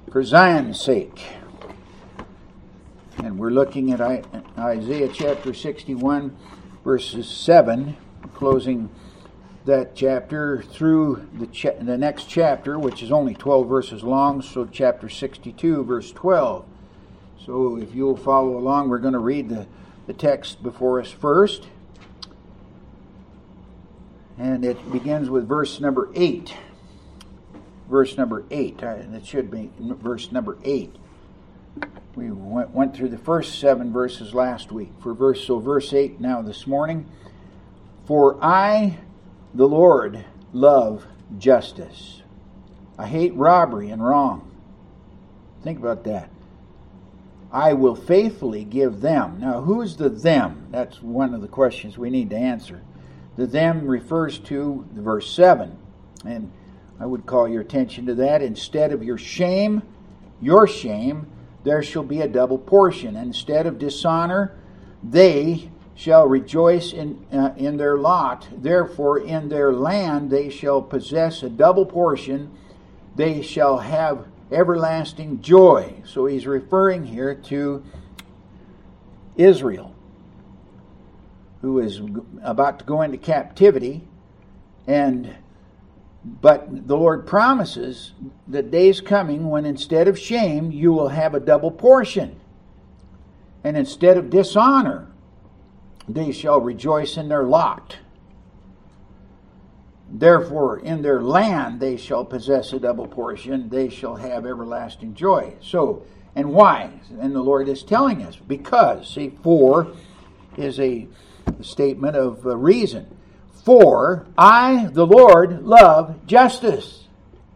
for Zion's sake. And we're looking at Isaiah chapter 61, verses 7, closing that chapter through the next chapter, which is only 12 verses long, so chapter 62, verse 12. So if you'll follow along, we're going to read the text before us first. And it begins with verse number 8. Verse number 8. It should be verse number 8. We went through the first 7 verses last week. Verse 8 now this morning. For I, the Lord, love justice. I hate robbery and wrong. Think about that. I will faithfully give them. Now, who's the them? That's one of the questions we need to answer. The them refers to verse 7. And I would call your attention to that. Instead of your shame, there shall be a double portion. Instead of dishonor, they shall rejoice in their lot. Therefore, in their land they shall possess a double portion. They shall have everlasting joy. So he's referring here to Israel, who is about to go into captivity, but the Lord promises the day's coming when instead of shame you will have a double portion, and instead of dishonor they shall rejoice in their lot. Therefore, in their land they shall possess a double portion. They shall have everlasting joy. So, and why? And the Lord is telling us, because, see, for is a statement of reason. For I, the Lord, love justice.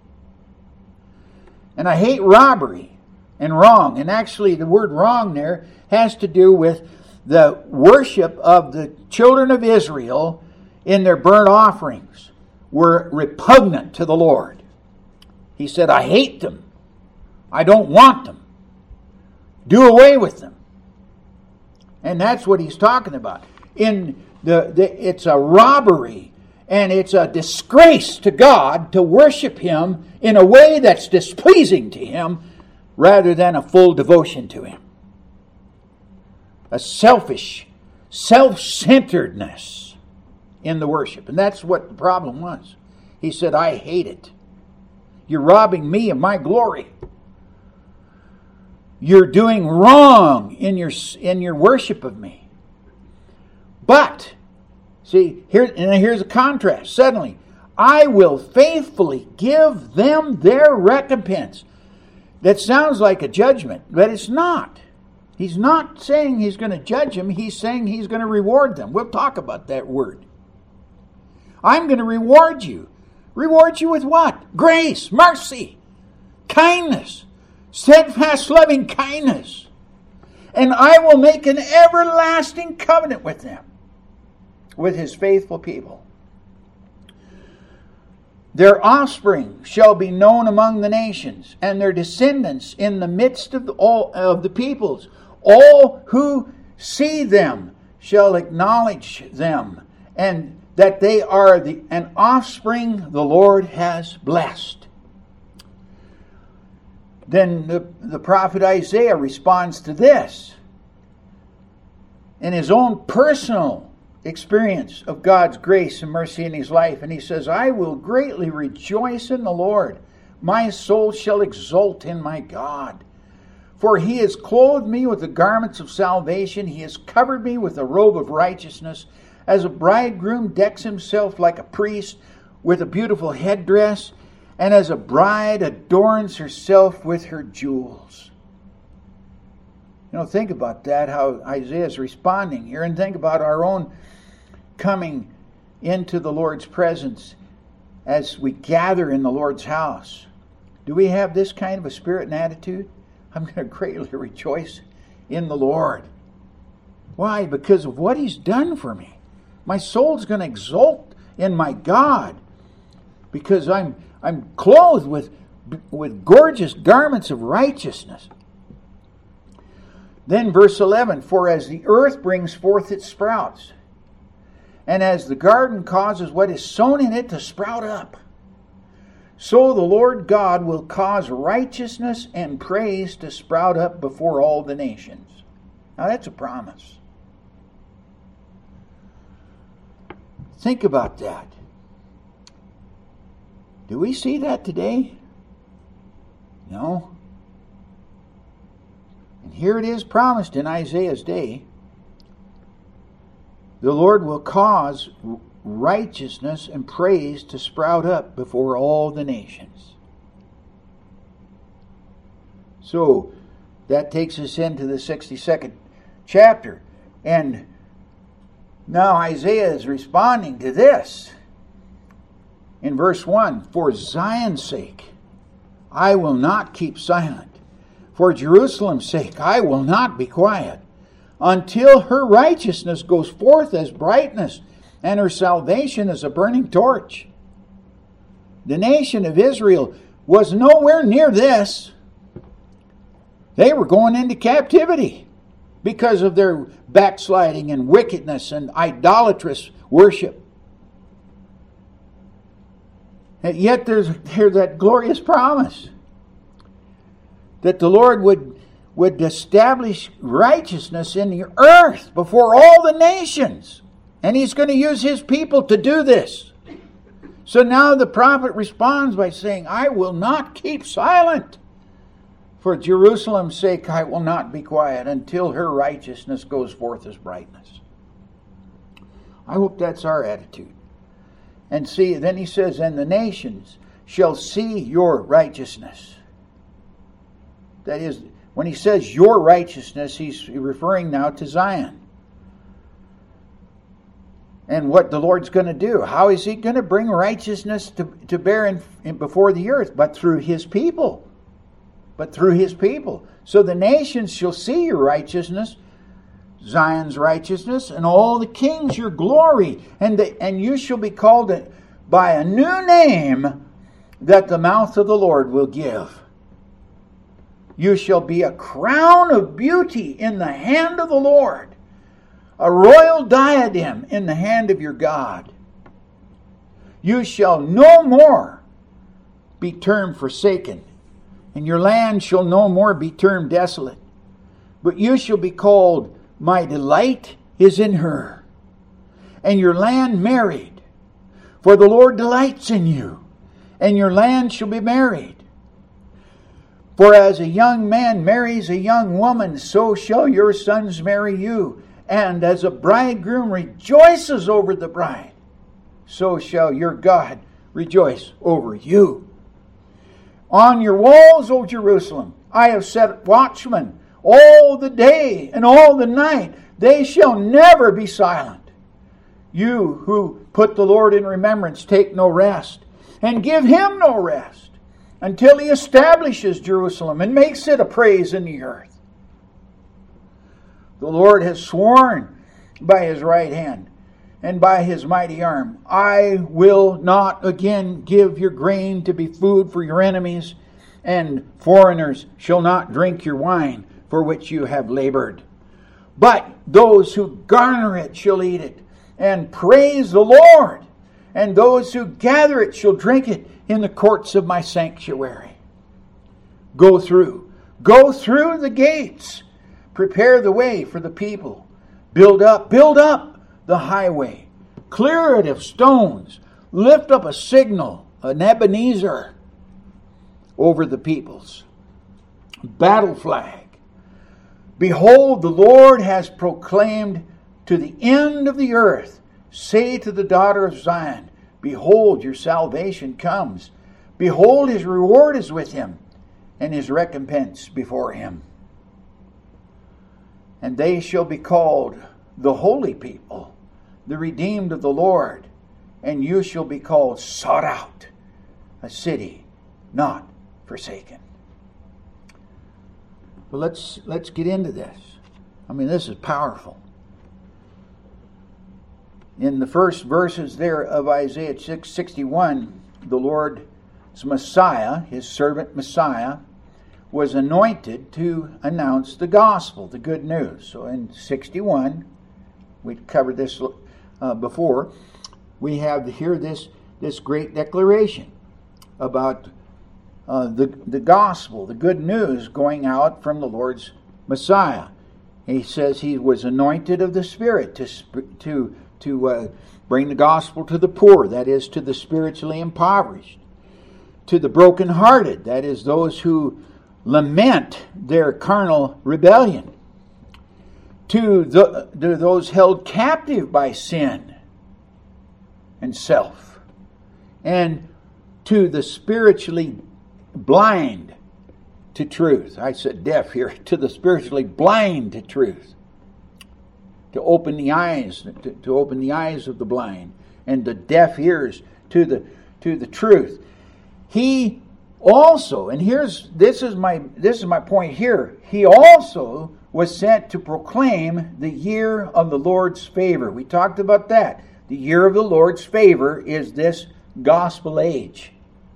And I hate robbery and wrong. And actually, the word wrong there has to do with the worship of the children of Israel in their burnt offerings were repugnant to the Lord. He said, I hate them. I don't want them. Do away with them. And that's what he's talking about. It's a robbery and it's a disgrace to God to worship Him in a way that's displeasing to Him rather than a full devotion to Him. A selfish, self-centeredness in the worship. And that's what the problem was. He said, I hate it. You're robbing me of my glory. You're doing wrong in your worship of me. But, see, here's a contrast. Suddenly, I will faithfully give them their recompense. That sounds like a judgment, but it's not. He's not saying he's going to judge them. He's saying he's going to reward them. We'll talk about that word. I'm going to reward you. Reward you with what? Grace, mercy, kindness, steadfast loving kindness. And I will make an everlasting covenant with them, with His faithful people. Their offspring shall be known among the nations, and their descendants in the midst of all of the peoples. All who see them shall acknowledge them, and that they are an offspring the Lord has blessed. Then the prophet Isaiah responds to this in his own personal experience of God's grace and mercy in his life. And he says, I will greatly rejoice in the Lord. My soul shall exult in my God. For He has clothed me with the garments of salvation. He has covered me with a robe of righteousness. As a bridegroom decks himself like a priest with a beautiful headdress, and as a bride adorns herself with her jewels. Think about that, how Isaiah is responding here, and think about our own coming into the Lord's presence as we gather in the Lord's house. Do we have this kind of a spirit and attitude? I'm going to greatly rejoice in the Lord. Why? Because of what He's done for me. My soul's going to exult in my God because I'm clothed with gorgeous garments of righteousness. Then verse 11, for as the earth brings forth its sprouts, and as the garden causes what is sown in it to sprout up, So the Lord God will cause righteousness and praise to sprout up before all the nations. Now that's a promise. Think about that. Do we see that today? No. And here it is promised in Isaiah's day. The Lord will cause righteousness and praise to sprout up before all the nations. So that takes us into the 62nd chapter. And now Isaiah is responding to this. In verse 1, for Zion's sake, I will not keep silent. For Jerusalem's sake, I will not be quiet, until her righteousness goes forth as brightness, and her salvation as a burning torch. The nation of Israel was nowhere near this. They were going into captivity because of their backsliding and wickedness and idolatrous worship. And yet there's that glorious promise that the Lord would establish righteousness in the earth before all the nations. And He's going to use His people to do this. So now the prophet responds by saying, I will not keep silent. For Jerusalem's sake I will not be quiet until her righteousness goes forth as brightness. I hope that's our attitude. And see, then he says, and the nations shall see your righteousness. That is, when he says your righteousness, he's referring now to Zion. And what the Lord's going to do. How is He going to bring righteousness to bear before the earth? But through His people. But through His people. So the nations shall see your righteousness, Zion's righteousness, and all the kings your glory. And you shall be called by a new name that the mouth of the Lord will give. You shall be a crown of beauty in the hand of the Lord, a royal diadem in the hand of your God. You shall no more be termed forsaken, and your land shall no more be termed desolate. But you shall be called, my delight is in her, and your land married. For the Lord delights in you, and your land shall be married. For as a young man marries a young woman, so shall your sons marry you. And as a bridegroom rejoices over the bride, so shall your God rejoice over you. On your walls, O Jerusalem, I have set watchmen all the day and all the night. They shall never be silent. You who put the Lord in remembrance, take no rest, and give Him no rest, until He establishes Jerusalem and makes it a praise in the earth. The Lord has sworn by His right hand and by His mighty arm, I will not again give your grain to be food for your enemies, and foreigners shall not drink your wine for which you have labored. But those who garner it shall eat it, and praise the Lord. And those who gather it shall drink it in the courts of my sanctuary. Go through the gates. Prepare the way for the people. Build up the highway. Clear it of stones. Lift up a signal, an Ebenezer, over the peoples. Battle flag. Behold, the Lord has proclaimed to the end of the earth. Say to the daughter of Zion, behold, your salvation comes. Behold, His reward is with Him, and His recompense before Him. And they shall be called the holy people, the redeemed of the Lord. And you shall be called sought out, a city not forsaken. But let's get into this. I mean, this is powerful. In the first verses there of Isaiah 61, the Lord's Messiah, His servant Messiah, was anointed to announce the gospel, the good news. So in 61, we covered this before, we have here this great declaration. about the gospel, the good news going out from the Lord's Messiah. He says he was anointed of the Spirit to bring the gospel to the poor, that is, to the spiritually impoverished, to the brokenhearted, that is, those who lament their carnal rebellion, to those held captive by sin and self, and to the spiritually blind to truth. I said deaf here. To the spiritually blind to truth. To open the eyes, to open the eyes of the blind, and the deaf ears to the truth. He also, and this is my point here. He also was sent to proclaim the year of the Lord's favor. We talked about that. The year of the Lord's favor is this gospel age.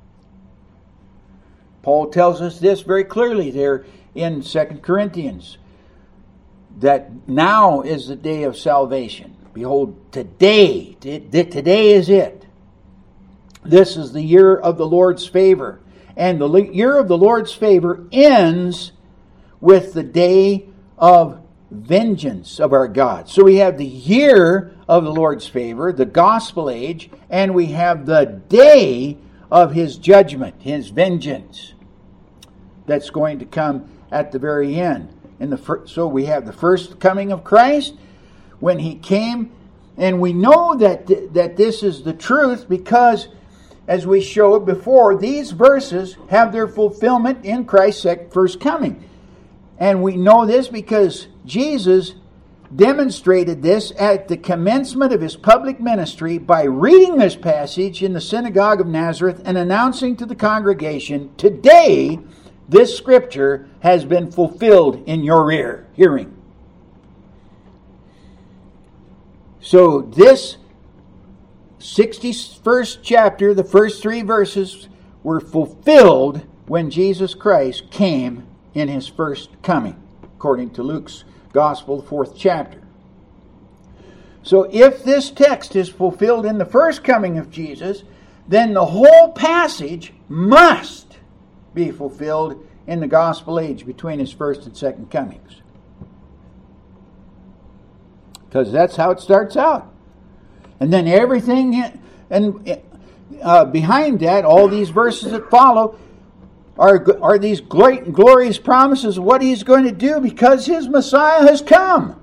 Paul tells us this very clearly there in 2 Corinthians, that now is the day of salvation. Behold, today is it. This is the year of the Lord's favor. And the year of the Lord's favor ends with the day of vengeance of our God. So we have the year of the Lord's favor, the gospel age, and we have the day of His judgment, His vengeance, that's going to come at the very end. So we have the first coming of Christ when He came, and we know that this is the truth because, as we showed before, these verses have their fulfillment in Christ's first coming. And we know this because Jesus demonstrated this at the commencement of His public ministry by reading this passage in the synagogue of Nazareth and announcing to the congregation, "Today, this scripture has been fulfilled in your hearing." So this 61st chapter, the first 3 verses, were fulfilled when Jesus Christ came in His first coming, according to Luke's Gospel, the 4th chapter. So if this text is fulfilled in the first coming of Jesus, then the whole passage must be fulfilled in the gospel age between His first and second comings. Because that's how it starts out. And then everything, and behind that, all these verses that follow are these great and glorious promises of what He's going to do because His Messiah has come.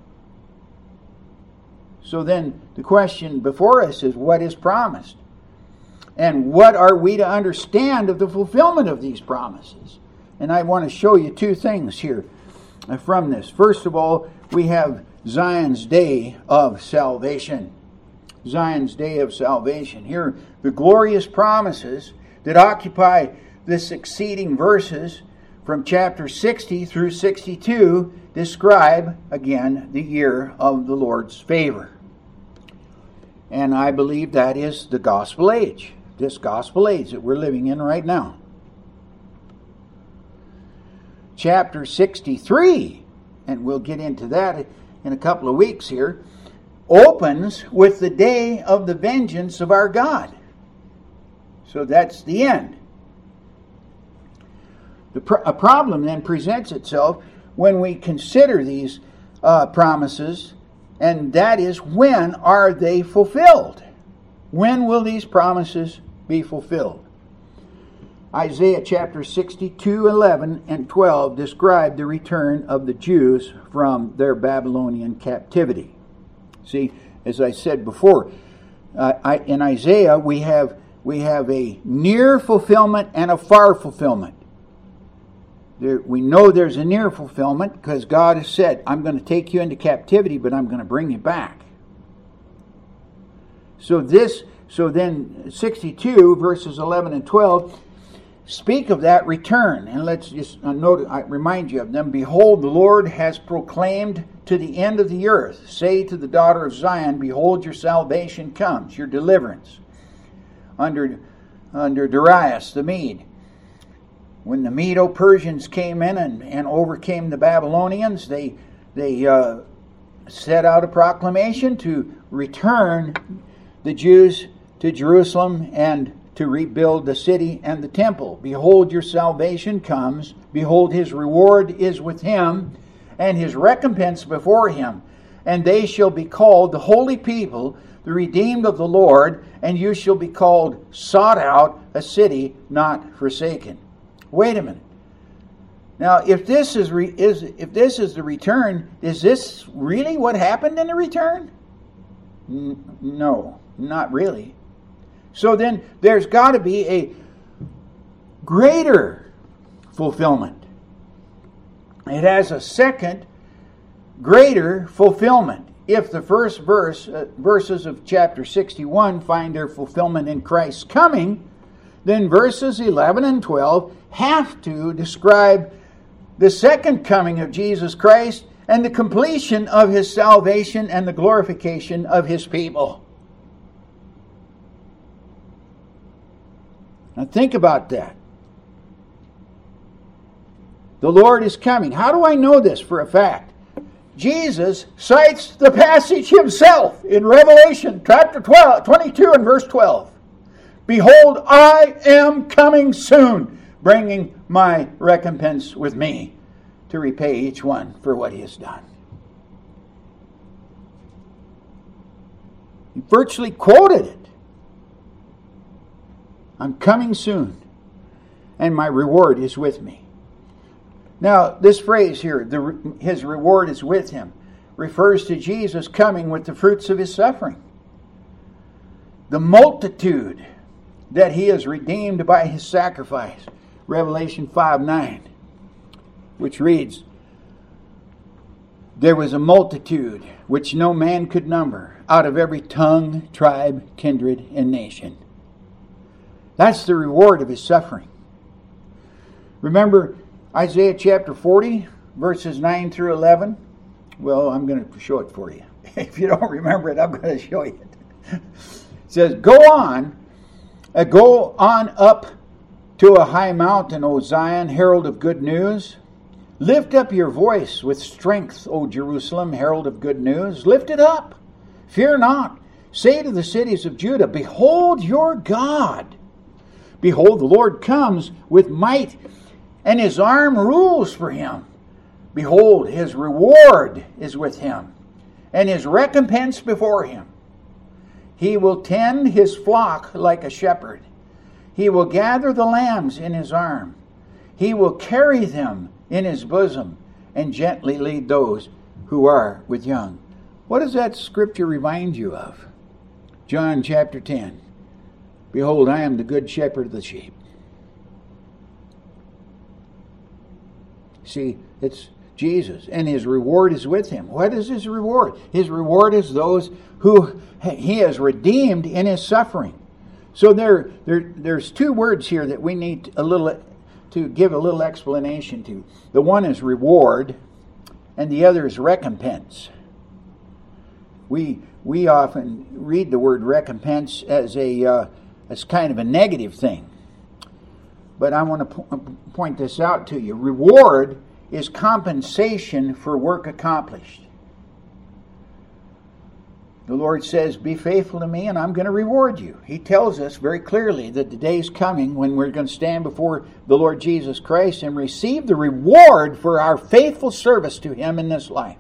So then the question before us is, what is promised? And what are we to understand of the fulfillment of these promises? And I want to show you 2 things here from this. First of all, we have Zion's Day of Salvation. Zion's Day of Salvation. Here, the glorious promises that occupy the succeeding verses from chapter 60 through 62 describe, again, the year of the Lord's favor. And I believe that is the gospel age. This gospel age that we're living in right now. Chapter 63, and we'll get into that in a couple of weeks here, opens with the day of the vengeance of our God. So that's the end. A problem then presents itself when we consider these promises, and that is, when are they fulfilled? When will these promises be fulfilled? Isaiah chapter 62, 11 and 12 describe the return of the Jews from their Babylonian captivity. See, as I said before, in Isaiah we have a near fulfillment and a far fulfillment. We know there's a near fulfillment because God has said, "I'm going to take you into captivity, but I'm going to bring you back." So then 62 verses 11 and 12 speak of that return. And let's just remind you of them. "Behold, the Lord has proclaimed to the end of the earth. Say to the daughter of Zion, behold, your salvation comes," your deliverance, under Darius the Mede. When the Medo-Persians came in and overcame the Babylonians, they set out a proclamation to return the Jews to Jerusalem and to rebuild the city and the temple. Behold, your salvation comes. Behold, his reward is with him, and his recompense before him. And they shall be called the holy people, the redeemed of the Lord, and you shall be called sought out, a city not forsaken. Wait a minute. Now, if this is the return, is this really what happened in the return? No, not really. So then there's got to be a greater fulfillment. It has a second greater fulfillment. If the first verses of chapter 61 find their fulfillment in Christ's coming, then verses 11 and 12 have to describe the second coming of Jesus Christ and the completion of his salvation and the glorification of his people. Now think about that. The Lord is coming. How do I know this for a fact? Jesus cites the passage himself in Revelation chapter 22 and verse 12. Behold, I am coming soon, bringing my recompense with me to repay each one for what he has done. He virtually quoted it. I'm coming soon, and my reward is with me. Now, this phrase here, his reward is with him, refers to Jesus coming with the fruits of his suffering. The multitude that he has redeemed by his sacrifice. Revelation 5:9, which reads, there was a multitude which no man could number, out of every tongue, tribe, kindred, and nation. That's the reward of his suffering. Remember Isaiah chapter 40, verses 9 through 11? Well, I'm going to show it for you. If you don't remember it, I'm going to show you it. It says, Go on up to a high mountain, O Zion, herald of good news. Lift up your voice with strength, O Jerusalem, herald of good news. Lift it up. Fear not. Say to the cities of Judah, behold your God. Behold, the Lord comes with might, and his arm rules for him. Behold, his reward is with him, and his recompense before him. He will tend his flock like a shepherd. He will gather the lambs in his arm. He will carry them in his bosom, and gently lead those who are with young. What does that scripture remind you of? John chapter 10. Behold, I am the good shepherd of the sheep. See, it's Jesus, and his reward is with him. What is his reward? His reward is those who he has redeemed in his suffering. So there's two words here that we need to give a little explanation to. The one is reward, and the other is recompense. We often read the word recompense as kind of a negative thing. But I want to point this out to you. Reward is compensation for work accomplished. The Lord says, be faithful to me and I'm going to reward you. He tells us very clearly that the day is coming when we're going to stand before the Lord Jesus Christ and receive the reward for our faithful service to him in this life.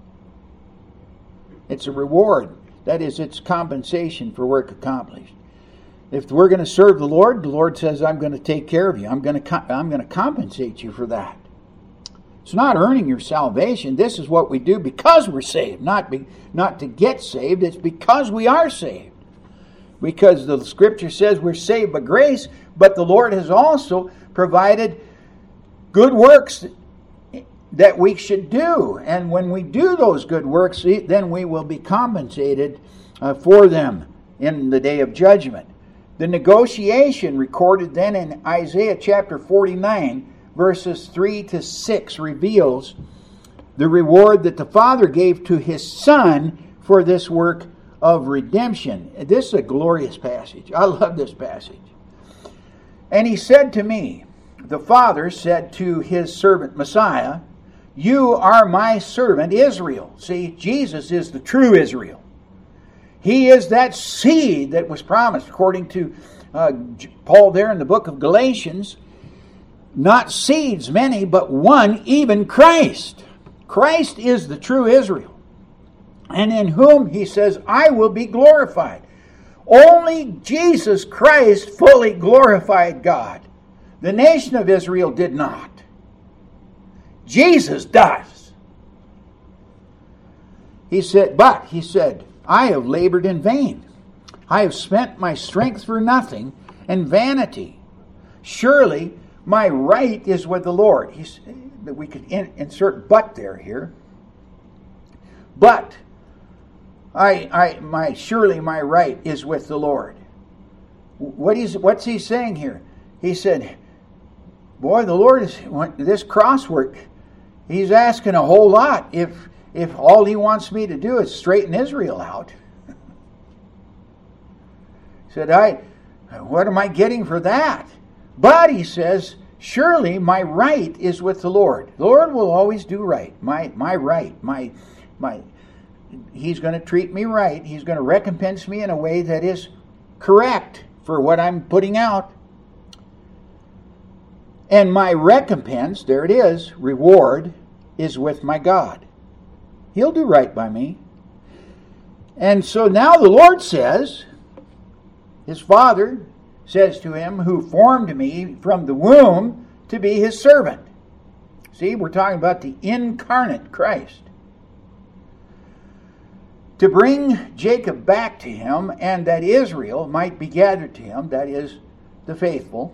It's a reward. That is, it's compensation for work accomplished. If we're going to serve the Lord says, I'm going to take care of you. I'm going to compensate you for that. It's not earning your salvation. This is what we do because we're saved. Not to get saved. It's because we are saved. Because the Scripture says we're saved by grace, but the Lord has also provided good works that we should do. And when we do those good works, then we will be compensated for them in the day of judgment. The negotiation recorded then in Isaiah chapter 49, verses 3 to 6, reveals the reward that the Father gave to his Son for this work of redemption. This is a glorious passage. I love this passage. And he said to me, the Father said to his servant Messiah, you are my servant Israel. See, Jesus is the true Israel. He is that seed that was promised according to Paul there in the book of Galatians, not seeds many, but one, even Christ. Christ is the true Israel, and in whom, he says, I will be glorified. Only Jesus Christ fully glorified God. The nation of Israel did not. Jesus does. He said, I have labored in vain. I have spent my strength for nothing and vanity. Surely my right is with the Lord. We could insert but there here. But surely my right is with the Lord. What's he saying here? He said, boy, the Lord is this crosswork. He's asking a whole lot if all he wants me to do is straighten Israel out. He said, what am I getting for that? But he says, surely my right is with the Lord. The Lord will always do right. My right, He's going to treat me right. He's going to recompense me in a way that is correct for what I'm putting out. And my recompense, there it is, reward, is with my God. He'll do right by me. And so now the Lord says, his Father says to him, who formed me from the womb to be his servant. See, we're talking about the incarnate Christ. To bring Jacob back to him, and that Israel might be gathered to him, that is, the faithful.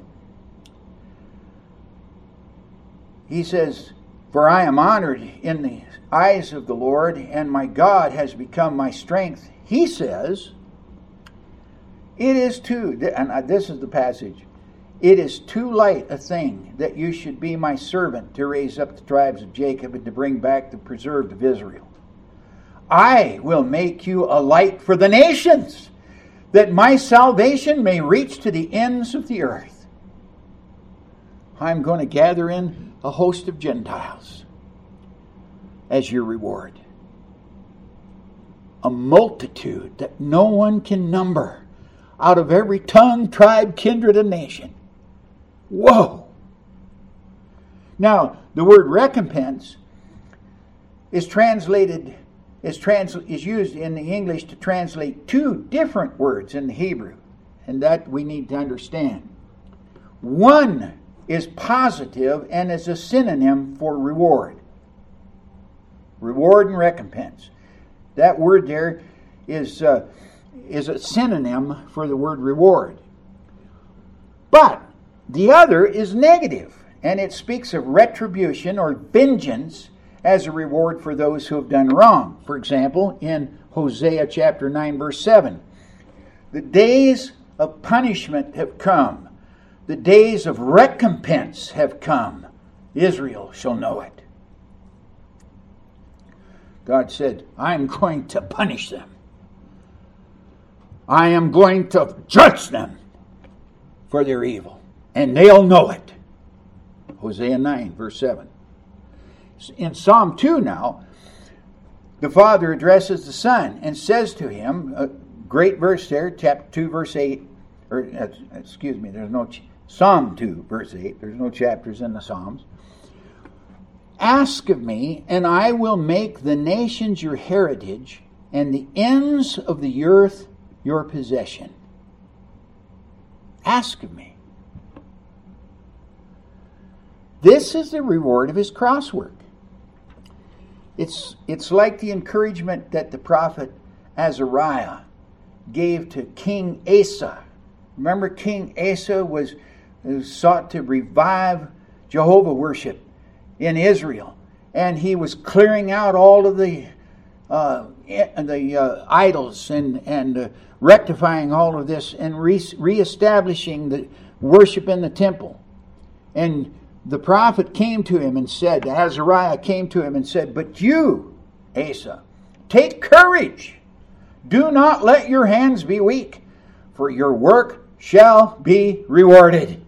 He says, for I am honored in the eyes of the Lord, and my God has become my strength. He says, it is too, and this is the passage, it is too light a thing that you should be my servant to raise up the tribes of Jacob and to bring back the preserved of Israel. I will make you a light for the nations, that my salvation may reach to the ends of the earth. I'm going to gather in a host of Gentiles as your reward. A multitude that no one can number, out of every tongue, tribe, kindred, and nation. Whoa! Now, the word recompense is used in the English to translate two different words in the Hebrew, and that we need to understand. One is positive and is a synonym for reward. Reward and recompense. That word there is a synonym for the word reward. But the other is negative, and it speaks of retribution or vengeance as a reward for those who have done wrong. For example, in Hosea chapter 9, verse 7, the days of punishment have come. The days of recompense have come. Israel shall know it. God said, I'm going to punish them. I am going to judge them for their evil, and they'll know it. Hosea 9, verse 7. In Psalm 2 now, the Father addresses the Son and says to him, a great verse there, chapter 2, verse 8, Psalm 2, verse 8, there's no chapters in the Psalms. Ask of me, and I will make the nations your heritage, and the ends of the earth your possession. Ask of me. This is the reward of his crosswork. It's like the encouragement that the prophet Azariah gave to King Asa. Remember, King Asa was sought to revive Jehovah worship in Israel, and he was clearing out all of the idols and rectifying all of this and reestablishing the worship in the temple. And the prophet came to him and said, Azariah came to him and said, but you, Asa, take courage. Do not let your hands be weak, for your work shall be rewarded.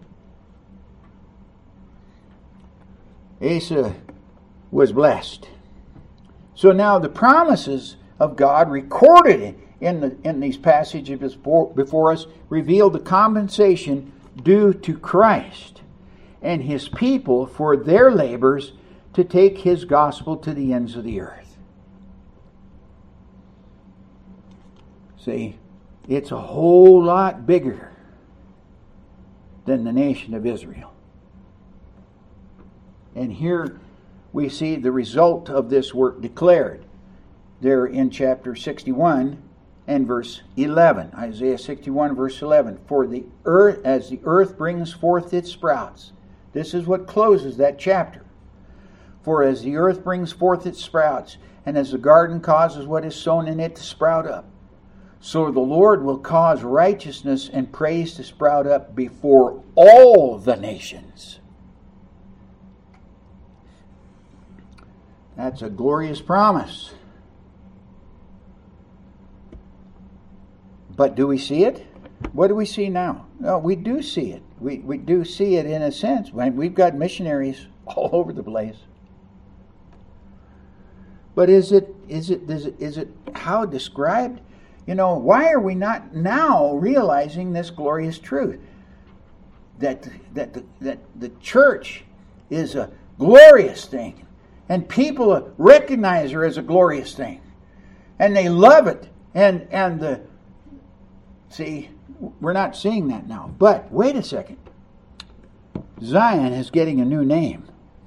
Asa was blessed. So now the promises of God recorded in these passages before us reveal the compensation due to Christ and His people for their labors to take His gospel to the ends of the earth. See, it's a whole lot bigger than the nation of Israel. And here we see the result of this work declared there in chapter 61 and verse 11. Isaiah 61 verse 11. For the earth, as the earth brings forth its sprouts. This is what closes that chapter. For as the earth brings forth its sprouts, and as the garden causes what is sown in it to sprout up, so the Lord will cause righteousness and praise to sprout up before all the nations. That's a glorious promise. But do we see it? What do we see now? No, we do see it. We do see it in a sense. We've got missionaries all over the place. But is it how described? You know, why are we not now realizing this glorious truth? That the church is a glorious thing. And people recognize her as a glorious thing. And they love it. See, we're not seeing that now. But wait a second. Zion is getting a new name.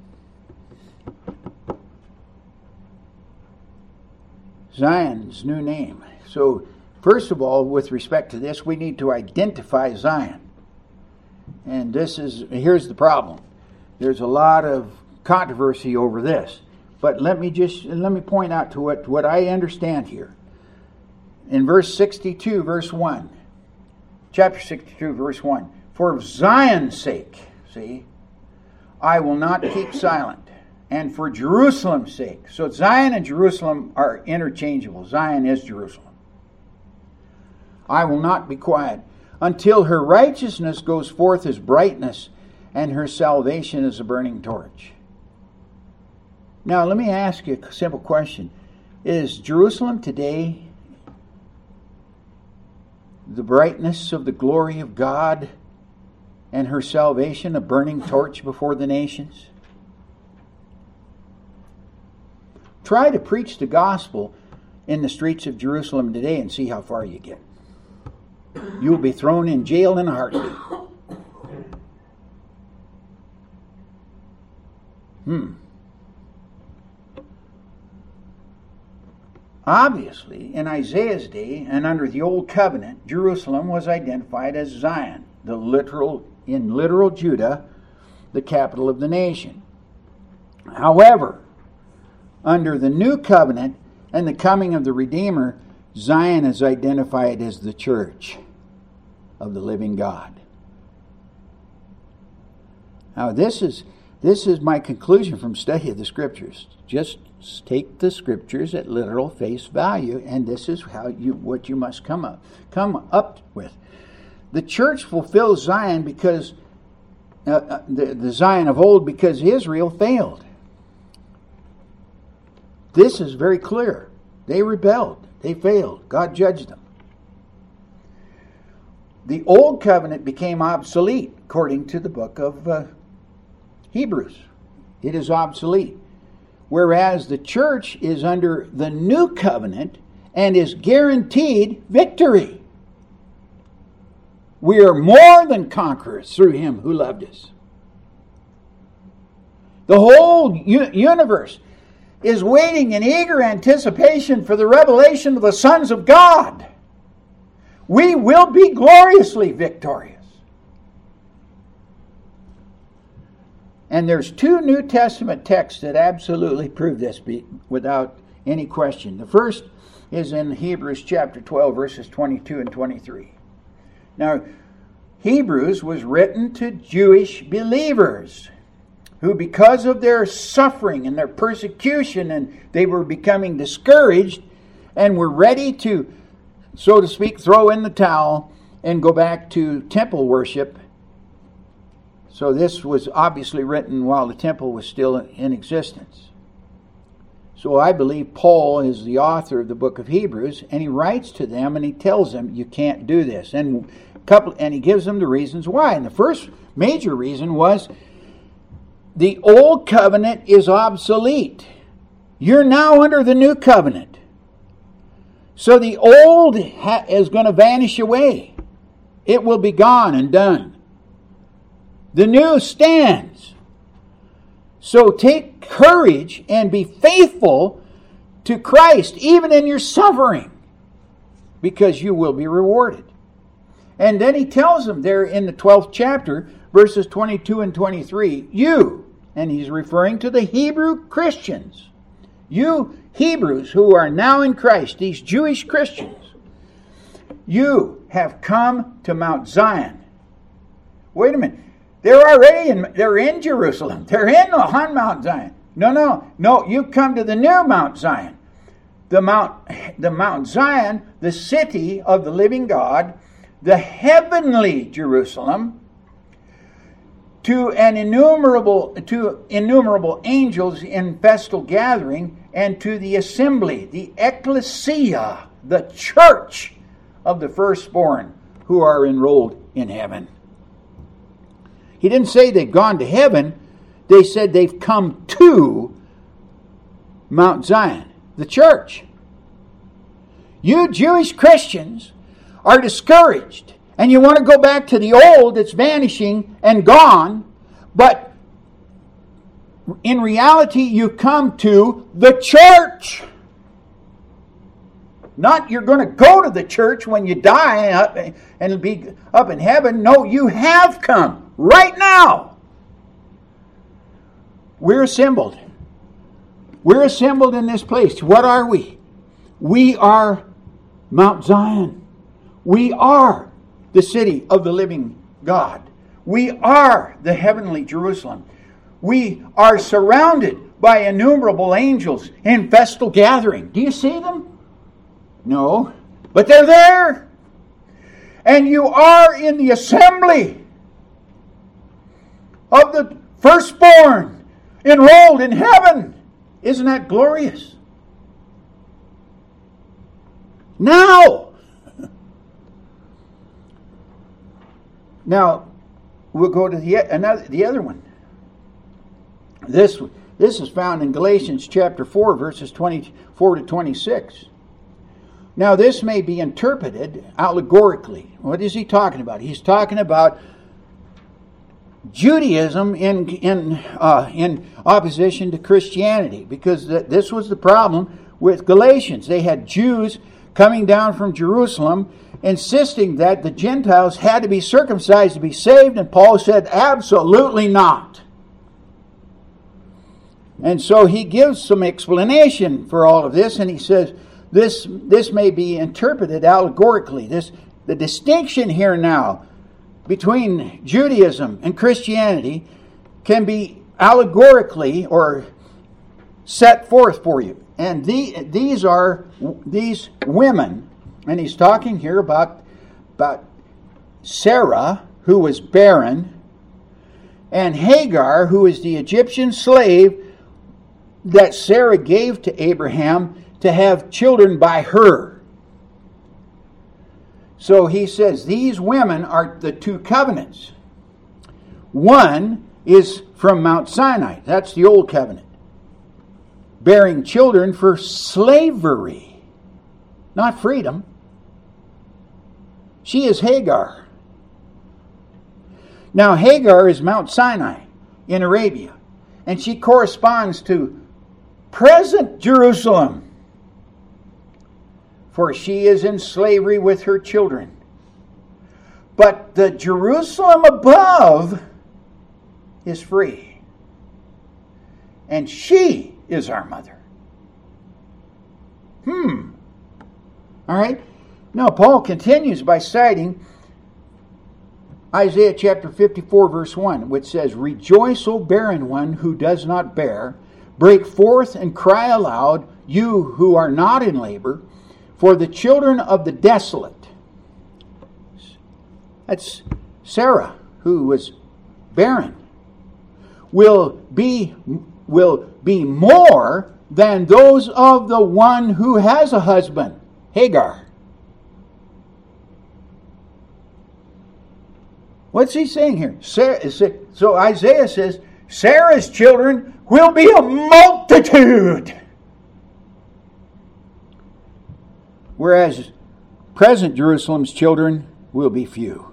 Zion's new name. So, first of all, with respect to this, we need to identify Zion. And here's the problem. There's a lot of controversy over this. But let me point out to what I understand here. In verse 62, verse 1. Chapter 62, verse 1. For Zion's sake, see, I will not keep silent. And for Jerusalem's sake. So Zion and Jerusalem are interchangeable. Zion is Jerusalem. I will not be quiet until her righteousness goes forth as brightness and her salvation as a burning torch. Now let me ask you a simple question. Is Jerusalem today the brightness of the glory of God and her salvation a burning torch before the nations? Try to preach the gospel in the streets of Jerusalem today and see how far you get. You'll be thrown in jail in a heartbeat. Obviously, in Isaiah's day and under the Old Covenant, Jerusalem was identified as Zion, in literal Judah, the capital of the nation. However, under the New Covenant and the coming of the Redeemer, Zion is identified as the church of the living God. Now, this is my conclusion from study of the Scriptures. Just take the Scriptures at literal face value, and this is what you must come up with. The church fulfills Zion because the Zion of old, because Israel failed. This is very clear. They rebelled. They failed. God judged them. The Old Covenant became obsolete, according to the book of Hebrews. It is obsolete. Whereas the church is under the New Covenant and is guaranteed victory. We are more than conquerors through Him who loved us. The whole universe is waiting in eager anticipation for the revelation of the sons of God. We will be gloriously victorious. And there's two New Testament texts that absolutely prove this without any question. The first is in Hebrews chapter 12, verses 22 and 23. Now, Hebrews was written to Jewish believers who, because of their suffering and their persecution, and they were becoming discouraged and were ready to, so to speak, throw in the towel and go back to temple worship. So this was obviously written while the temple was still in existence. So I believe Paul is the author of the book of Hebrews, and he writes to them and he tells them you can't do this. And he gives them the reasons why. And the first major reason was the old covenant is obsolete. You're now under the new covenant. So the old is going to vanish away. It will be gone and done. The new stands. So take courage and be faithful to Christ, even in your suffering, because you will be rewarded. And then he tells them there in the 12th chapter, verses 22 and 23, you, and he's referring to the Hebrew Christians, you Hebrews who are now in Christ, these Jewish Christians, you have come to Mount Zion. Wait a minute. They're in Jerusalem. They're on Mount Zion. No, you come to the new Mount Zion. The Mount Zion, the city of the living God, the heavenly Jerusalem, to innumerable angels in festal gathering, and to the assembly, the ecclesia, the church of the firstborn who are enrolled in heaven. He didn't say they've gone to heaven. They said they've come to Mount Zion, the church. You Jewish Christians are discouraged, and you want to go back to the old that's vanishing and gone, but in reality you come to the church. Not you're going to go to the church when you die and be up in heaven. No, you have come right now. We're assembled. We're assembled in this place. What are we? We are Mount Zion. We are the city of the living God. We are the heavenly Jerusalem. We are surrounded by innumerable angels in festal gathering. Do you see them? No, but they're there. And you are in the assembly of the firstborn enrolled in heaven. Isn't that glorious? Now we'll go to the other one. This is found in Galatians chapter 4, verses 24 to 26. Now, this may be interpreted allegorically. What is he talking about? He's talking about Judaism in opposition to Christianity, because this was the problem with Galatians. They had Jews coming down from Jerusalem insisting that the Gentiles had to be circumcised to be saved, and Paul said, absolutely not. And so he gives some explanation for all of this, and he says, This may be interpreted allegorically. The distinction here now between Judaism and Christianity can be allegorically or set forth for you. And these are these women, and he's talking here about Sarah, who was barren, and Hagar, who is the Egyptian slave that Sarah gave to Abraham to have children by her. So he says these women are the two covenants. One is from Mount Sinai. That's the old covenant. Bearing children for slavery, not freedom. She is Hagar. Now Hagar is Mount Sinai in Arabia, and she corresponds to present Jerusalem, for she is in slavery with her children. But the Jerusalem above is free, and she is our mother. All right. Now Paul continues by citing Isaiah chapter 54 verse 1, which says, "Rejoice, O barren one who does not bear. Break forth and cry aloud, you who are not in labor. For the children of the desolate," that's Sarah, who was barren, will will be more than those of the one who has a husband, Hagar. What's he saying here? So Isaiah says, Sarah's children will be a multitude. Whereas present Jerusalem's children will be few.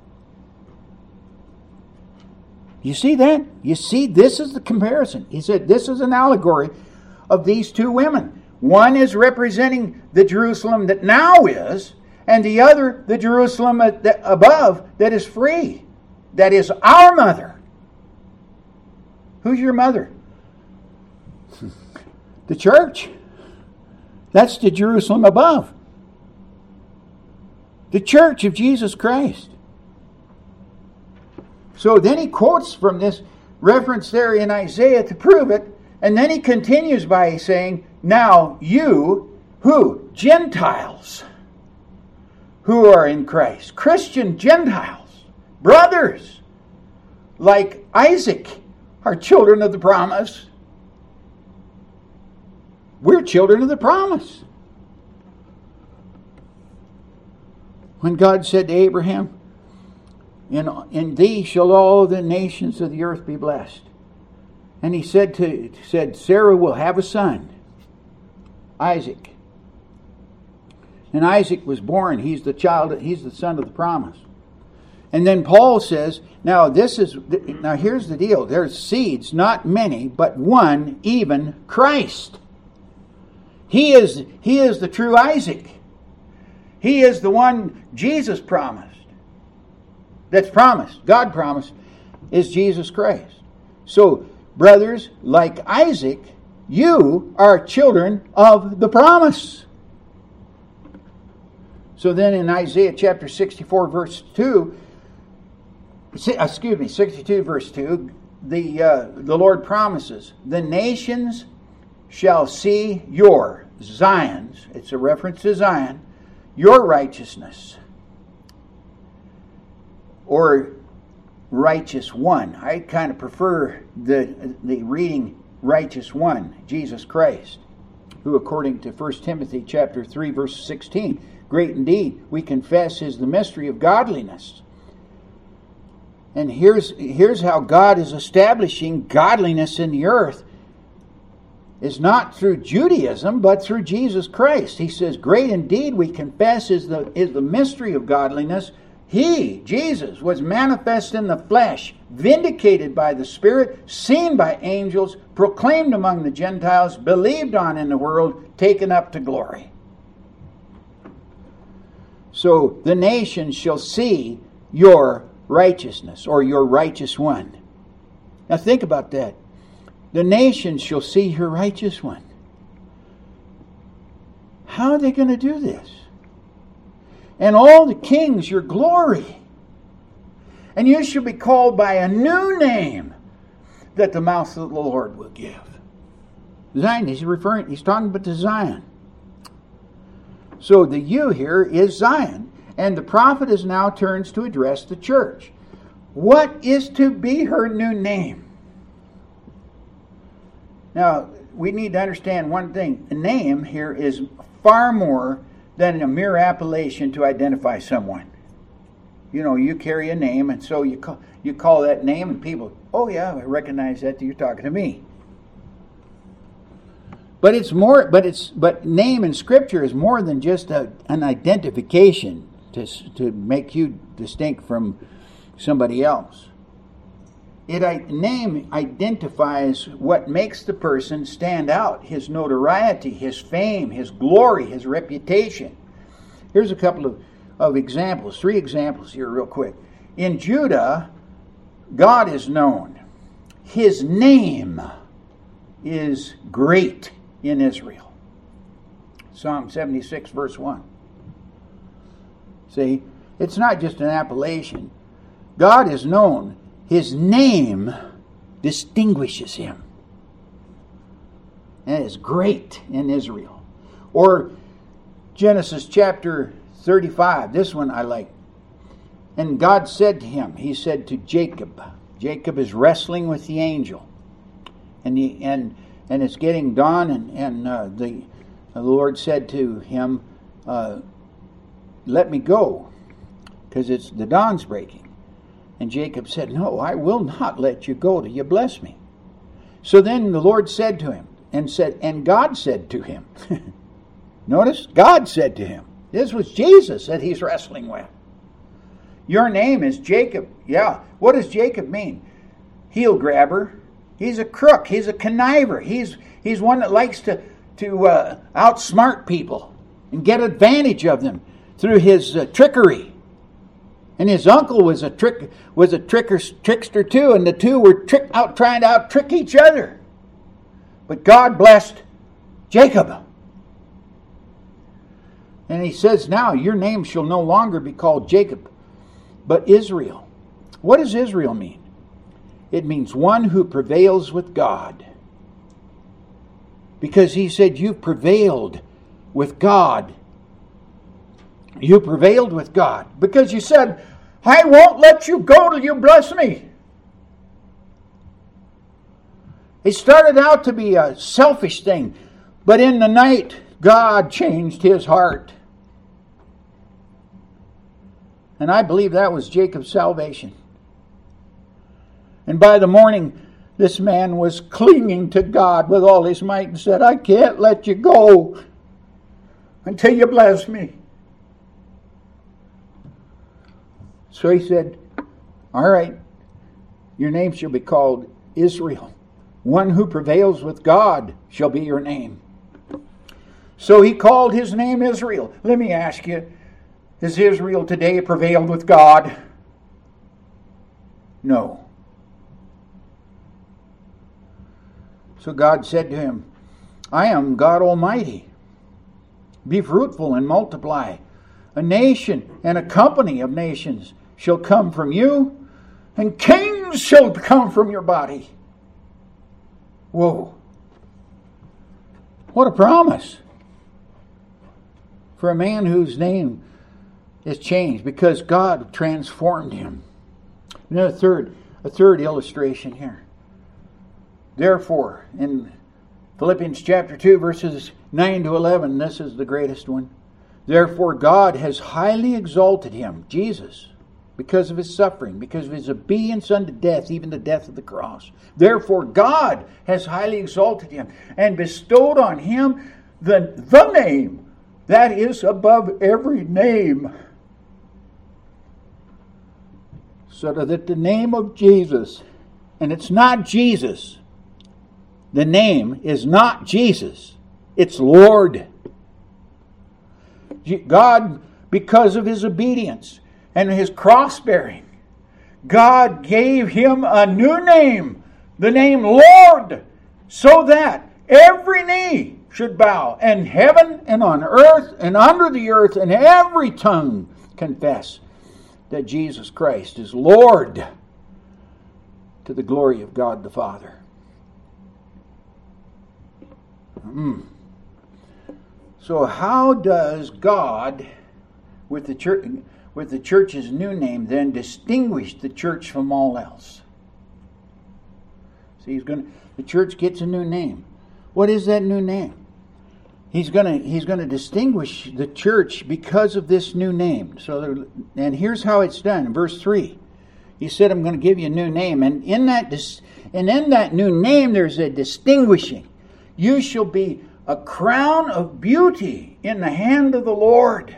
You see that? You see, this is the comparison. He said this is an allegory of these two women. One is representing the Jerusalem that now is, and the other, the Jerusalem above, that is free. That is our mother. Who's your mother? The church. That's the Jerusalem above. The church of Jesus Christ. So then he quotes from this reference there in Isaiah to prove it, and then he continues by saying, now you, who? Gentiles, who are in Christ. Christian Gentiles, brothers, like Isaac, are children of the promise. We're children of the promise. When God said to Abraham, in thee shall all the nations of the earth be blessed. And he said, Sarah will have a son, Isaac. And Isaac was born. He's the son of the promise. And then Paul says, now here's the deal. There's seeds, not many, but one, even Christ. He is the true Isaac. He is the one Jesus promised. That's promised. God promised is Jesus Christ. So, brothers, like Isaac, you are children of the promise. So then in Isaiah chapter 64 verse 2, 62 verse 2, the Lord promises, the nations shall see your, Zion's, it's a reference to Zion, your righteousness. Or righteous one. I kind of prefer the reading righteous one, Jesus Christ, who according to 1 Timothy chapter 3 verse 16, great indeed we confess is the mystery of godliness. And here's how God is establishing godliness in the earth. Is not through Judaism, but through Jesus Christ. He says, great indeed we confess is the mystery of godliness. He, Jesus, was manifest in the flesh, vindicated by the Spirit, seen by angels, proclaimed among the Gentiles, believed on in the world, taken up to glory. So the nations shall see your righteousness, or your righteous one. Now think about that. The nations shall see your righteous one. How are they going to do this? And all the kings your glory. And you shall be called by a new name that the mouth of the Lord will give. Zion, he's talking about the Zion. So the you here is Zion. And the prophet is now turns to address the church. What is to be her new name? Now, we need to understand one thing. The name here is far more than a mere appellation to identify someone. You know, you carry a name, and so you call that name, and people, oh yeah, I recognize that you're talking to me. But it's more. But name in Scripture is more than just an identification to make you distinct from somebody else. Name identifies what makes the person stand out, his notoriety, his fame, his glory, his reputation. Here's a couple of examples, 3 examples here real quick. In Judah, God is known. His name is great in Israel. Psalm 76 verse 1. See, it's not just an appellation. God is known. His name distinguishes him. And is great in Israel. Or Genesis chapter 35. This one I like. And God said to him, he said to Jacob. Jacob is wrestling with the angel. And it's getting dawn, and the Lord said to him, let me go, because the dawn's breaking. And Jacob said, no, I will not let you go till you bless me. So then the Lord said to him, and God said to him, notice, God said to him, this was Jesus that he's wrestling with. Your name is Jacob. Yeah, what does Jacob mean? Heel grabber. He's a crook. He's a conniver. He's one that likes to outsmart people and get advantage of them through his trickery. And his uncle was a trickster too, and the two were trying to out-trick each other. But God blessed Jacob. And he says, now your name shall no longer be called Jacob, but Israel. What does Israel mean? It means one who prevails with God. Because he said, you've prevailed with God. You prevailed with God. Because you said, I won't let you go till you bless me. It started out to be a selfish thing. But in the night, God changed his heart. And I believe that was Jacob's salvation. And by the morning, this man was clinging to God with all his might and said, I can't let you go until you bless me. So he said, all right, your name shall be called Israel. One who prevails with God shall be your name. So he called his name Israel. Let me ask you, has Israel today prevailed with God? No. So God said to him, I am God Almighty. Be fruitful and multiply. A nation and a company of nations shall come from you, and kings shall come from your body. Whoa. What a promise for a man whose name is changed because God transformed him. And a third illustration here. Therefore, in Philippians chapter 2, verses 9 to 11, this is the greatest one. Therefore, God has highly exalted him, Jesus, because of his suffering, because of his obedience unto death, even the death of the cross. Therefore, God has highly exalted him and bestowed on him the name that is above every name. So that the name of Jesus, and it's not Jesus. The name is not Jesus. It's Lord. God, because of his obedience and his cross-bearing, God gave him a new name, the name Lord, so that every knee should bow, in heaven and on earth and under the earth, and every tongue confess that Jesus Christ is Lord, to the glory of God the Father. So how does God, with the church's new name, then distinguish the church from all else? See, the church gets a new name. What is that new name? He's going to distinguish the church because of this new name. And here's how it's done. In verse 3, he said, I'm going to give you a new name. And in that new name, there's a distinguishing. You shall be a crown of beauty in the hand of the Lord.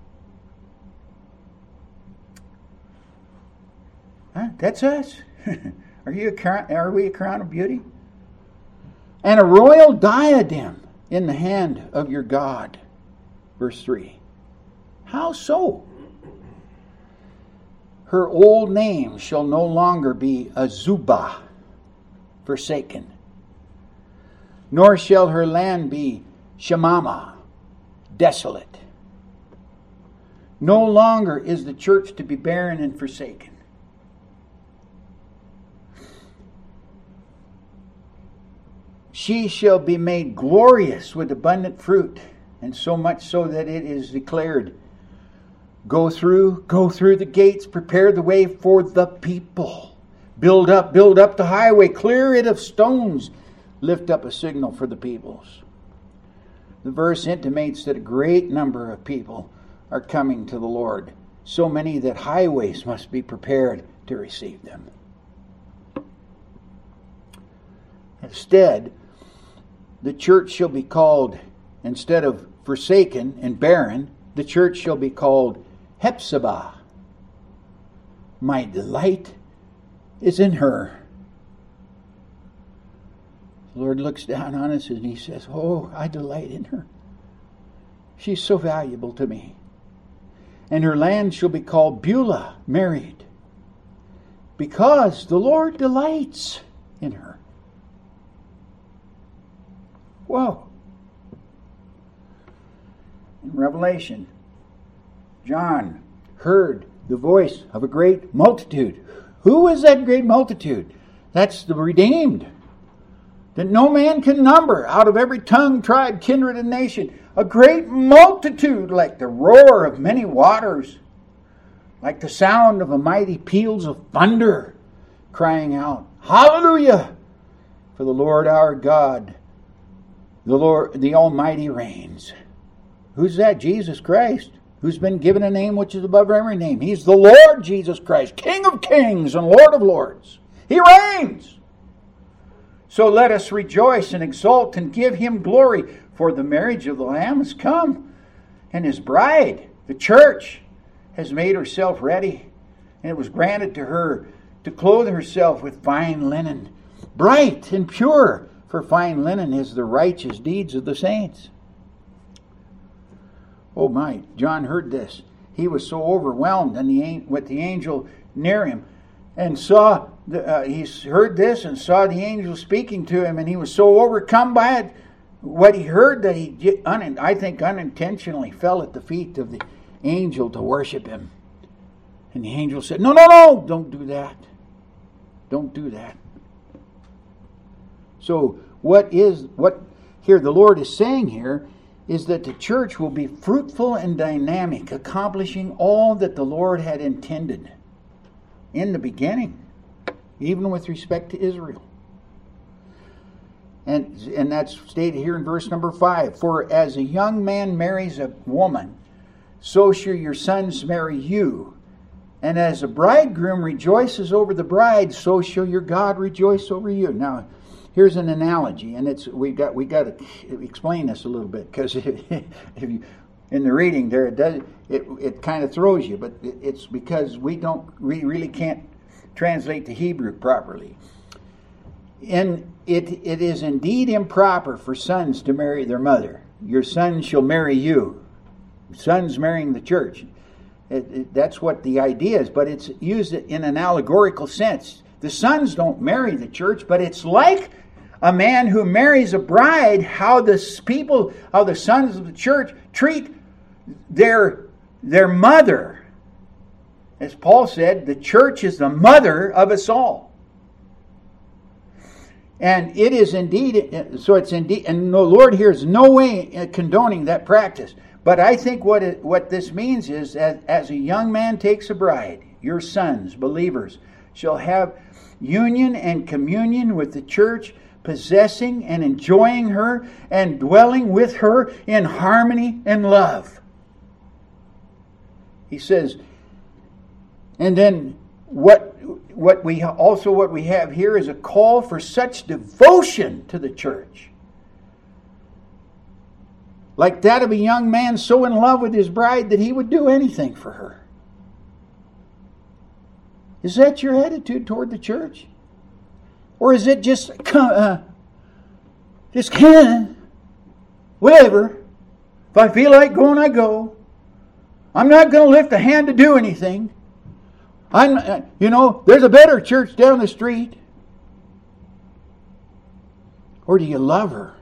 That's us. Are we a crown of beauty? And a royal diadem in the hand of your God. Verse 3. How so? Her old name shall no longer be Azubah, forsaken. Nor shall her land be Shemama, desolate. No longer is the church to be barren and forsaken. She shall be made glorious with abundant fruit, and so much so that it is declared, Go through the gates, prepare the way for the people. Build up the highway, clear it of stones, lift up a signal for the peoples. The verse intimates that a great number of people are coming to the Lord, so many that highways must be prepared to receive them. Instead, the church shall be called, instead of forsaken and barren, the church shall be called Hephzibah. My delight is in her. The Lord looks down on us and He says, oh, I delight in her. She's so valuable to me. And her land shall be called Beulah, married, because the Lord delights in her. Whoa. In Revelation, John heard the voice of a great multitude. Who is that great multitude? That's the redeemed, that no man can number, out of every tongue, tribe, kindred, and nation. A great multitude, like the roar of many waters, like the sound of a mighty peals of thunder, crying out, Hallelujah! For the Lord our God, the Lord, the Almighty reigns. Who's that? Jesus Christ, who's been given a name which is above every name. He's the Lord Jesus Christ, King of kings and Lord of lords. He reigns. So let us rejoice and exult and give Him glory, for the marriage of the Lamb has come, and His bride, the church, has made herself ready. And it was granted to her to clothe herself with fine linen, bright and pure, for fine linen is the righteous deeds of the saints. Oh my, John heard this. He was so overwhelmed with the angel near him, and saw he heard this and saw the angel speaking to him, and he was so overcome by it, what he heard, that he, I think unintentionally, fell at the feet of the angel to worship him. And the angel said, No, don't do that. Don't do that. So what here the Lord is saying here is that the church will be fruitful and dynamic, accomplishing all that the Lord had intended in the beginning, even with respect to Israel. And that's stated here in verse number 5. For as a young man marries a woman, so shall your sons marry you. And as a bridegroom rejoices over the bride, so shall your God rejoice over you. Now, here's an analogy, and we got to explain this a little bit, because if you in the reading there it kind of throws you, but it's because we really can't translate the Hebrew properly. And it is indeed improper for sons to marry their mother. Your son shall marry you. Sons marrying the church. That's what the idea is, but it's used in an allegorical sense. The sons don't marry the church, but it's like a man who marries a bride, how the sons of the church treat their mother. As Paul said, the church is the mother of us all. And it is indeed, so it's indeed, and the Lord here is no way condoning that practice. But I think what this means is that as a young man takes a bride, your sons, believers, shall have union and communion with the church, possessing and enjoying her and dwelling with her in harmony and love. He says, and then what we have here is a call for such devotion to the church, like that of a young man so in love with his bride that he would do anything for her. Is that your attitude toward the church? Or is it just whatever? If I feel like going, I go. I'm not going to lift a hand to do anything. There's a better church down the street. Or do you love her?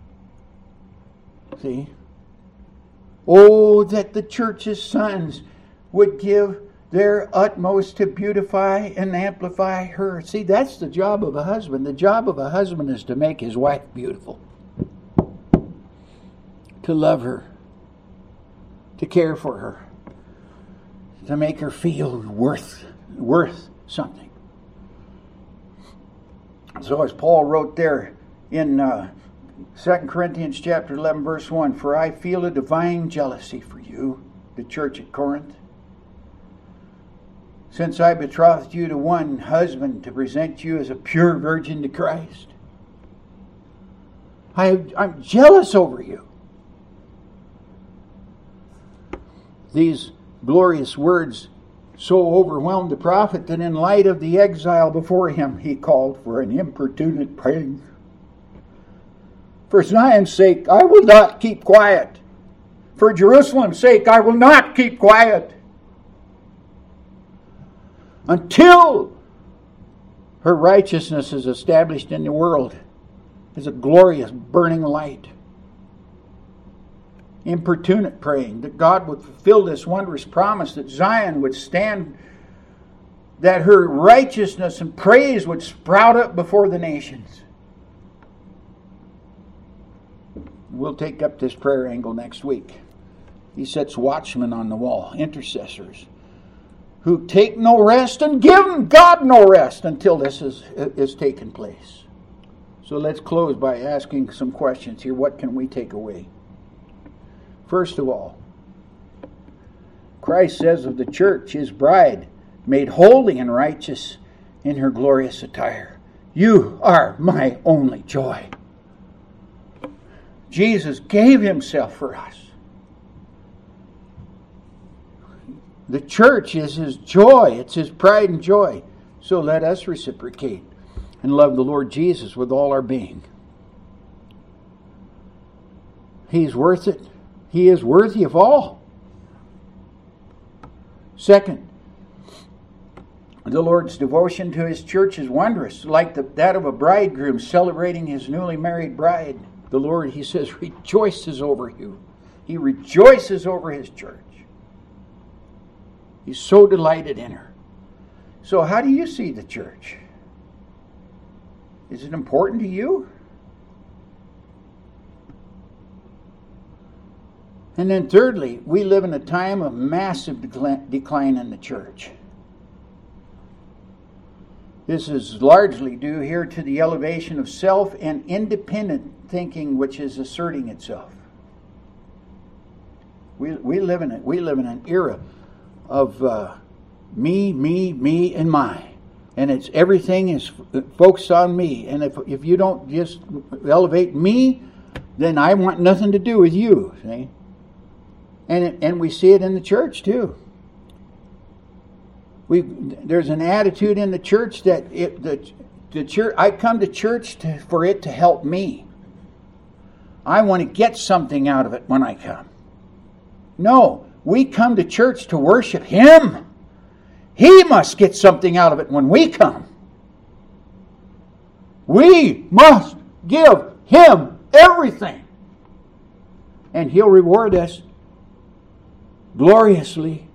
See? Oh, that the church's sons would give their utmost to beautify and amplify her. See, that's the job of a husband. The job of a husband is to make his wife beautiful. To love her. To care for her. To make her feel worth something. So as Paul wrote there in 2 Corinthians chapter 11, verse 1, "For I feel a divine jealousy for you," the church at Corinth, "since I betrothed you to one husband to present you as a pure virgin to Christ." I'm jealous over you. These glorious words so overwhelmed the prophet that in light of the exile before him, he called for an importunate praise. "For Zion's sake, I will not keep quiet. For Jerusalem's sake, I will not keep quiet. Until her righteousness is established in the world as a glorious burning light." Importunate praying that God would fulfill this wondrous promise, that Zion would stand, that her righteousness and praise would sprout up before the nations. We'll take up this prayer angle next week. He sets watchmen on the wall, intercessors, who take no rest and give God no rest until this is taken place. So let's close by asking some questions here. What can we take away? First of all, Christ says of the church, his bride, made holy and righteous in her glorious attire, "You are my only joy." Jesus gave himself for us. The church is his joy. It's his pride and joy. So let us reciprocate and love the Lord Jesus with all our being. He's worth it. He is worthy of all. Second, the Lord's devotion to his church is wondrous, like that of a bridegroom celebrating his newly married bride. The Lord, he says, rejoices over you. He rejoices over his church. He's so delighted in her. So how do you see the church? Is it important to you? And then thirdly, we live in a time of massive decline in the church. This is largely due here to the elevation of self and independent thinking, which is asserting itself. We live in an era of me, and my, and it's everything is focused on me. And if you don't just elevate me, then I want nothing to do with you. See? And we see it in the church too. There's an attitude in the church that the church. I come to church for it to help me. I want to get something out of it when I come. No, we come to church to worship him. He must get something out of it when we come. We must give him everything, and he'll reward us gloriously.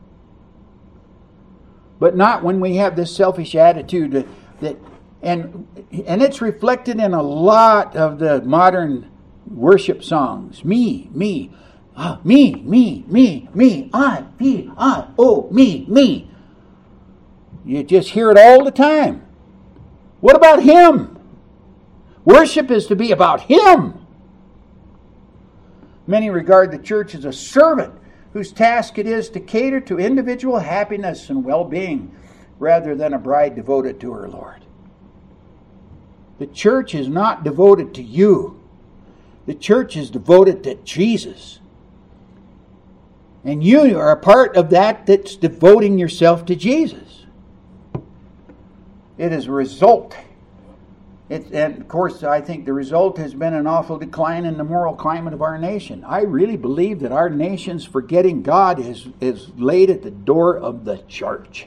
But not when we have this selfish attitude and it's reflected in a lot of the modern worship songs. Me, me, I, oh, me. You just hear it all the time. What about him? Worship is to be about him. Many regard the church as a servant whose task it is to cater to individual happiness and well-being rather than a bride devoted to her Lord. The church is not devoted to you. The church is devoted to Jesus. And you are a part of that's devoting yourself to Jesus. It is a result. And of course, I think the result has been an awful decline in the moral climate of our nation. I really believe that our nation's forgetting God is laid at the door of the church.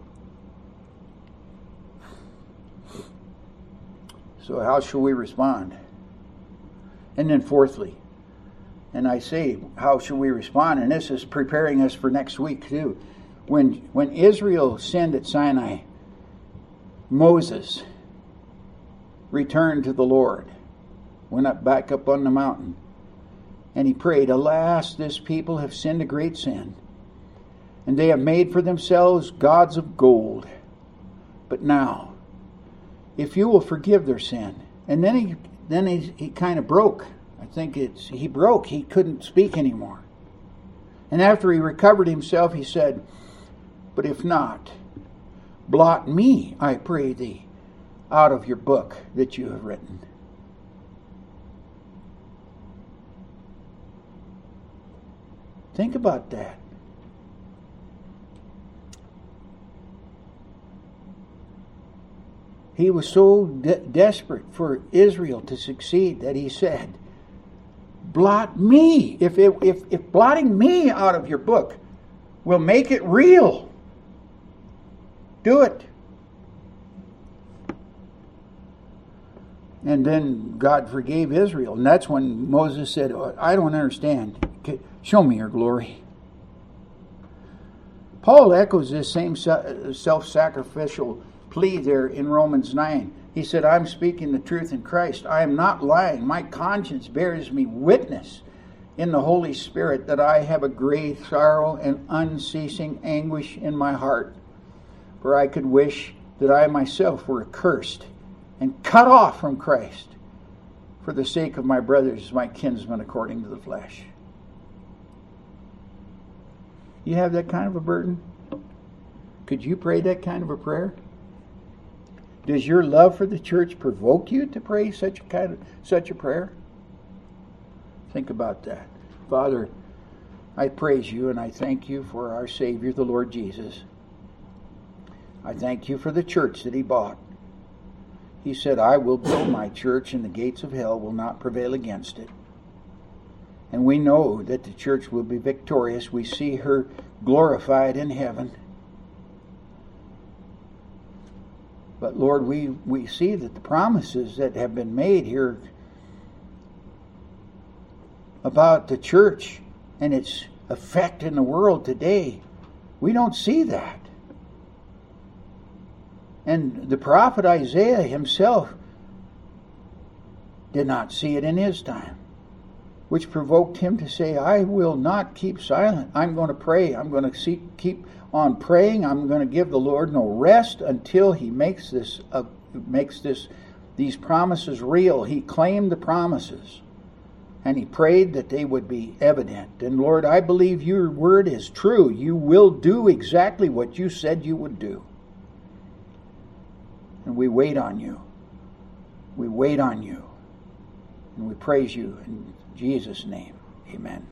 So how shall we respond? And then fourthly, and I say, how shall we respond? And this is preparing us for next week too. When Israel sinned at Sinai, Moses returned to the Lord, went back up on the mountain, and he prayed, "Alas, this people have sinned a great sin, and they have made for themselves gods of gold. But now, if you will forgive their sin," and then then he kind of broke. I think he broke. He couldn't speak anymore. And after he recovered himself, he said, "But if not, blot me, I pray thee, out of your book that you have written." Think about that. He was so desperate for Israel to succeed that he said, "Blot me. If blotting me out of your book will make it real, do it." And then God forgave Israel. And that's when Moses said, "I don't understand. Show me your glory." Paul echoes this same self-sacrificial plea there in Romans 9. He said, "I'm speaking the truth in Christ. I am not lying. My conscience bears me witness in the Holy Spirit that I have a great sorrow and unceasing anguish in my heart. For I could wish that I myself were accursed and cut off from Christ for the sake of my brothers, my kinsmen according to the flesh." You have that kind of a burden? Could you pray that kind of a prayer? Does your love for the church provoke you to pray such a prayer? Think about that. Father, I praise you and I thank you for our Savior, the Lord Jesus. I thank you for the church that he bought. He said, "I will build my church and the gates of hell will not prevail against it." And we know that the church will be victorious. We see her glorified in heaven. But Lord, we see that the promises that have been made here about the church and its effect in the world today, we don't see that. And the prophet Isaiah himself did not see it in his time, which provoked him to say, "I will not keep silent. I'm going to pray. I'm going to keep on praying. I'm going to give the Lord no rest until he makes these promises real." He claimed the promises, and he prayed that they would be evident. And Lord, I believe your word is true. You will do exactly what you said you would do. And we wait on you. We wait on you. And we praise you in Jesus' name. Amen.